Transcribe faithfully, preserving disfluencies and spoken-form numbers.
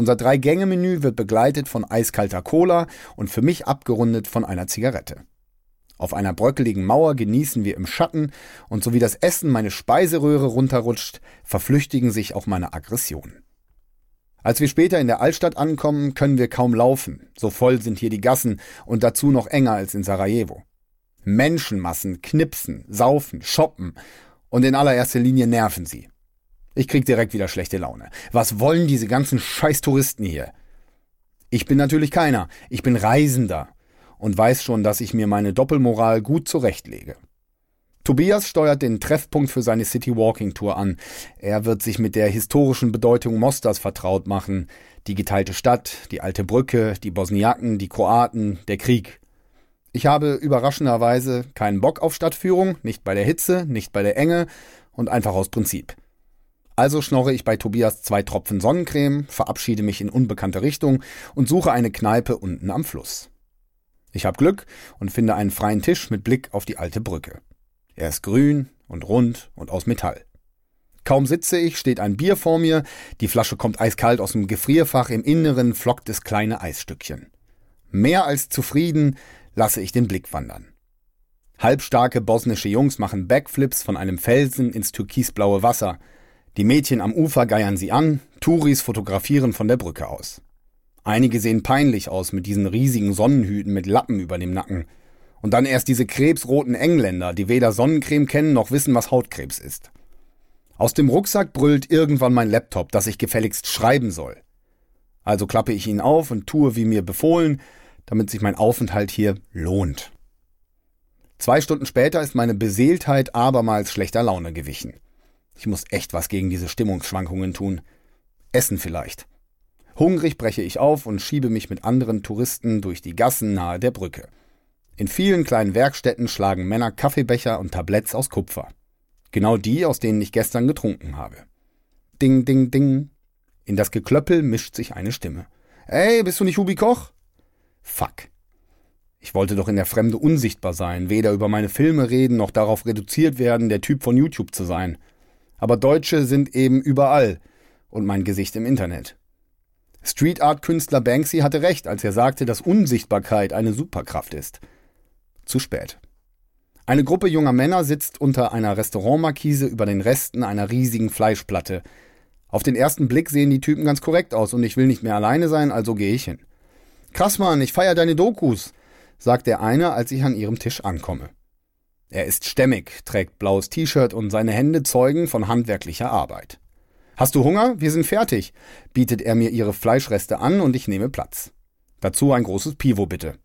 Unser Drei-Gänge-Menü wird begleitet von eiskalter Cola und für mich abgerundet von einer Zigarette. Auf einer bröckeligen Mauer genießen wir im Schatten und so wie das Essen meine Speiseröhre runterrutscht, verflüchtigen sich auch meine Aggressionen. Als wir später in der Altstadt ankommen, können wir kaum laufen. So voll sind hier die Gassen und dazu noch enger als in Sarajevo. Menschenmassen knipsen, saufen, shoppen und in allererster Linie nerven sie. Ich krieg direkt wieder schlechte Laune. Was wollen diese ganzen scheiß Touristen hier? Ich bin natürlich keiner, ich bin Reisender und weiß schon, dass ich mir meine Doppelmoral gut zurechtlege. Tobias steuert den Treffpunkt für seine City-Walking-Tour an. Er wird sich mit der historischen Bedeutung Mostars vertraut machen. Die geteilte Stadt, die alte Brücke, die Bosniaken, die Kroaten, der Krieg. Ich habe überraschenderweise keinen Bock auf Stadtführung, nicht bei der Hitze, nicht bei der Enge und einfach aus Prinzip. Also schnorre ich bei Tobias zwei Tropfen Sonnencreme, verabschiede mich in unbekannte Richtung und suche eine Kneipe unten am Fluss. Ich habe Glück und finde einen freien Tisch mit Blick auf die alte Brücke. Er ist grün und rund und aus Metall. Kaum sitze ich, steht ein Bier vor mir, die Flasche kommt eiskalt aus dem Gefrierfach, im Inneren flockt es kleine Eisstückchen. Mehr als zufrieden lasse ich den Blick wandern. Halbstarke bosnische Jungs machen Backflips von einem Felsen ins türkisblaue Wasser. Die Mädchen am Ufer geiern sie an, Touris fotografieren von der Brücke aus. Einige sehen peinlich aus mit diesen riesigen Sonnenhüten mit Lappen über dem Nacken. Und dann erst diese krebsroten Engländer, die weder Sonnencreme kennen noch wissen, was Hautkrebs ist. Aus dem Rucksack brüllt irgendwann mein Laptop, dass ich gefälligst schreiben soll. Also klappe ich ihn auf und tue, wie mir befohlen, damit sich mein Aufenthalt hier lohnt. Zwei Stunden später ist meine Beseeltheit abermals schlechter Laune gewichen. Ich muss echt was gegen diese Stimmungsschwankungen tun. Essen vielleicht. Hungrig breche ich auf und schiebe mich mit anderen Touristen durch die Gassen nahe der Brücke. In vielen kleinen Werkstätten schlagen Männer Kaffeebecher und Tabletts aus Kupfer. Genau die, aus denen ich gestern getrunken habe. Ding, ding, ding. In das Geklöppel mischt sich eine Stimme. Ey, bist du nicht Hubi Koch? Fuck. Ich wollte doch in der Fremde unsichtbar sein, weder über meine Filme reden, noch darauf reduziert werden, der Typ von YouTube zu sein. Aber Deutsche sind eben überall und mein Gesicht im Internet. Street-Art-Künstler Banksy hatte recht, als er sagte, dass Unsichtbarkeit eine Superkraft ist. Zu spät. Eine Gruppe junger Männer sitzt unter einer Restaurantmarkise über den Resten einer riesigen Fleischplatte. Auf den ersten Blick sehen die Typen ganz korrekt aus und ich will nicht mehr alleine sein, also gehe ich hin. Krass, Mann, ich feier deine Dokus, sagt der eine, als ich an ihrem Tisch ankomme. Er ist stämmig, trägt blaues T-Shirt und seine Hände zeugen von handwerklicher Arbeit. Hast du Hunger? Wir sind fertig, bietet er mir ihre Fleischreste an und ich nehme Platz. Dazu ein großes Pivo bitte.